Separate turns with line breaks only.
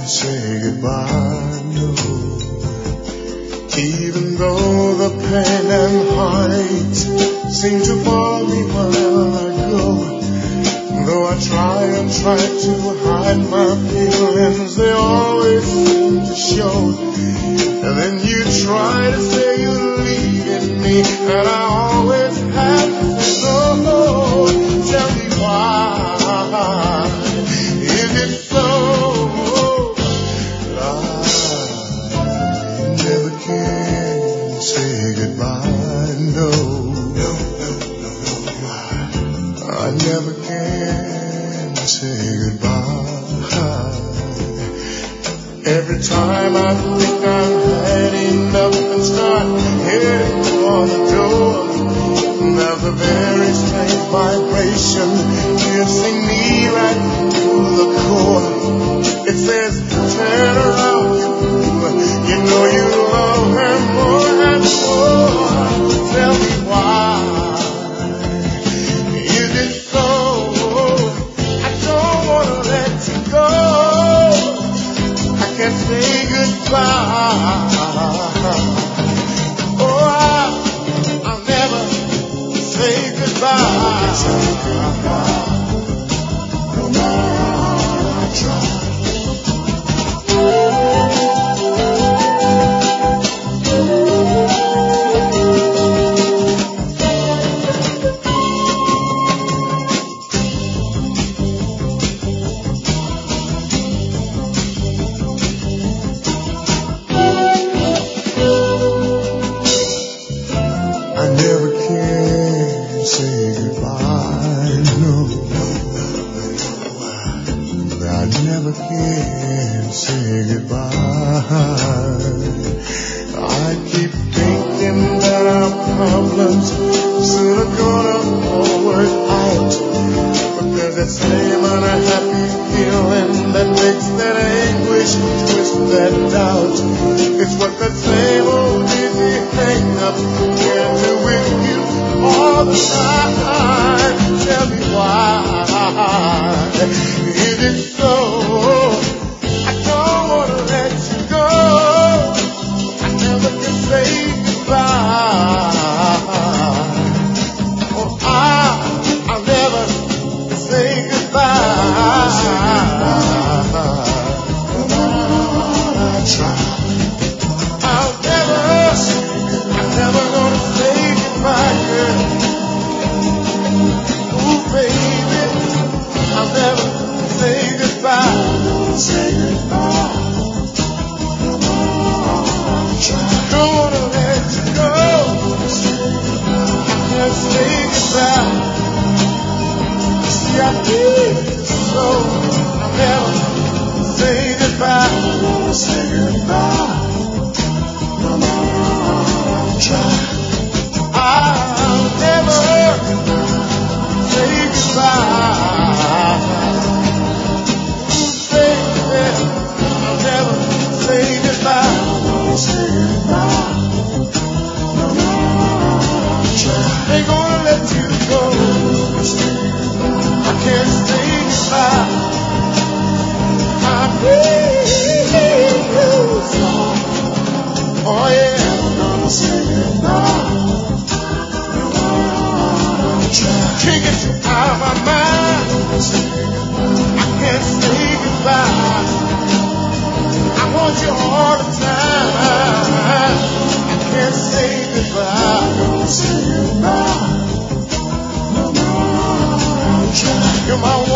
say goodbye, no. Even though the pain and heartache seem to follow me while I go, though I try to hide my feelings, they always seem to show. And then you try to say you're leaving me, and I always have to say no. Tell me why is it so? I never can say goodbye, no. I never can say goodbye. Every time I think I've had enough and start heading for the door, there's a very strange vibration piercing me right through the core. It says, turn around, you know you love her more and more. Tell me why is it so? I don't want to let you go. I can't say goodbye. Oh, I'll never say goodbye. No matter how I try. You're my